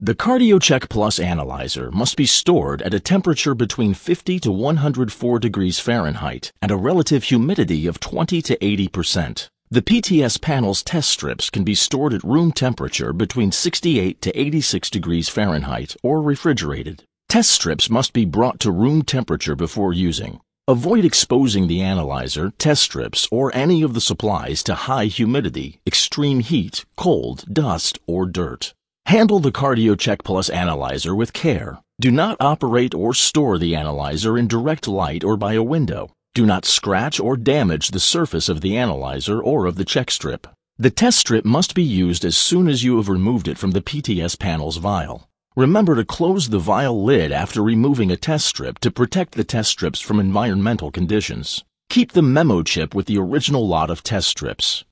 The CardioCheck Plus analyzer must be stored at a temperature between 50 to 104 degrees Fahrenheit and a relative humidity of 20 to 80%. The PTS panel's test strips can be stored at room temperature between 68 to 86 degrees Fahrenheit or refrigerated. Test strips must be brought to room temperature before using. Avoid exposing the analyzer, test strips, or any of the supplies to high humidity, extreme heat, cold, dust, or dirt. Handle the CardioCheck Plus analyzer with care. Do not operate or store the analyzer in direct light or by a window. Do not scratch or damage the surface of the analyzer or of the check strip. The test strip must be used as soon as you have removed it from the PTS panel's vial. Remember to close the vial lid after removing a test strip to protect the test strips from environmental conditions. Keep the memo chip with the original lot of test strips.